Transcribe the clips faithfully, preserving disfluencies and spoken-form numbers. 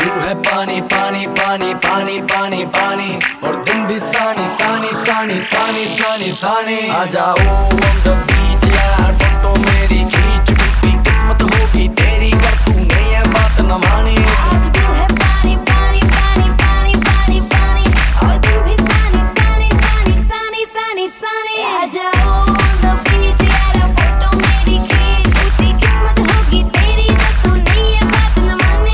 Blue है पानी पानी पानी पानी पानी पानी और तुम भी सानी सानी सानी सानी सानी सानी आ जाओ on the beach यार फोटो मेरी खींच टूटी किस्मत होगी तेरी कर तूने ये बात न मानी। आज ब्लू है पानी पानी पानी पानी पानी पानी और तुम भी सानी सानी सानी सानी सानी सानी आ जाओ on the beach यार फोटो मेरी खींच टूटी किस्मत होगी तेरी कर तूने ये बात न मानी।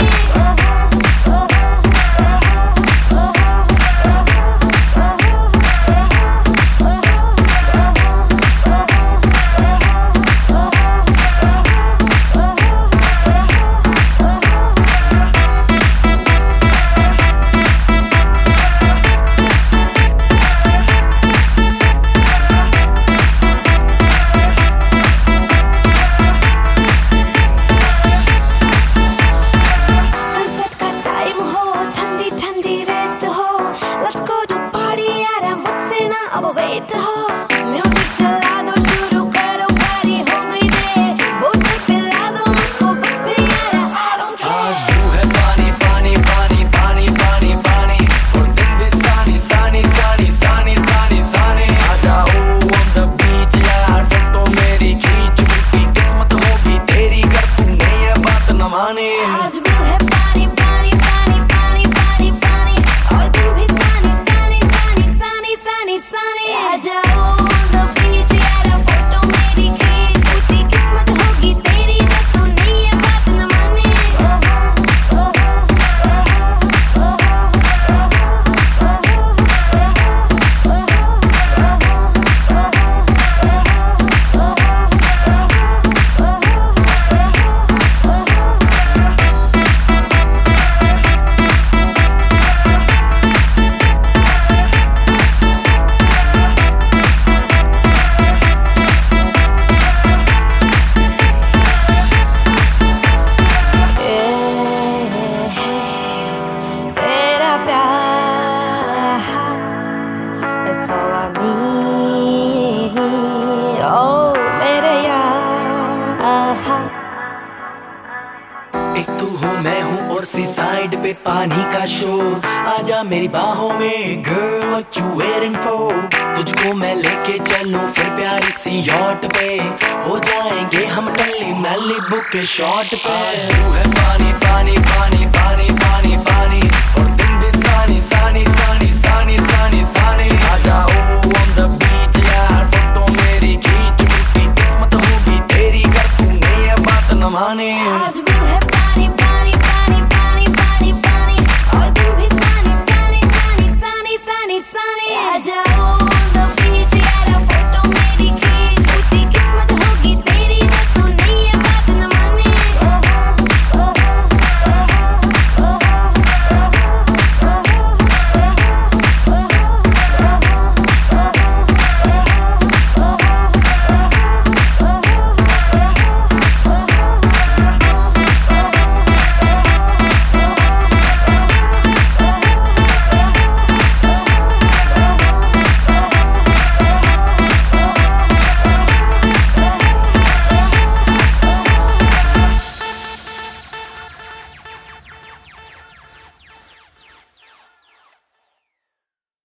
अब वेट हो म्यूजिक चला दो शुरू करो पारी हो गई दे बोतल पिला दो मुझको बस फिर यार I don't care। आज ब्लू है पानी पानी पानी पानी पानी पानी और तुम भी सानी सानी सानी सानी सानी सानी आ जाओ on the beach यार फोटो मेरी खींच टूटी किस्मत होगी तेरी कर तूने ये बात न मानी। आज ब्लू है पानी पानी पानी पानी पानी पानी और तुम भी सानी सानी सानी सानी सानी सानी आ जाओ on the beach यार फोटो मेरी खींच टूटी किस्मत होगी तेरी कर तूने ये बात न मानी। That's all I need. Oh, मेरे यार। एक तू हो मैं हूँ और सी साइड पे पानी का शो आजा मेरी बाहों में girl what you waiting for तुझको मैं लेके चलूं फिर प्यारी सी यॉट पे हो जाएंगे हम टल्ली मैली बुक के शॉट पे। तू है पानी पानी पानी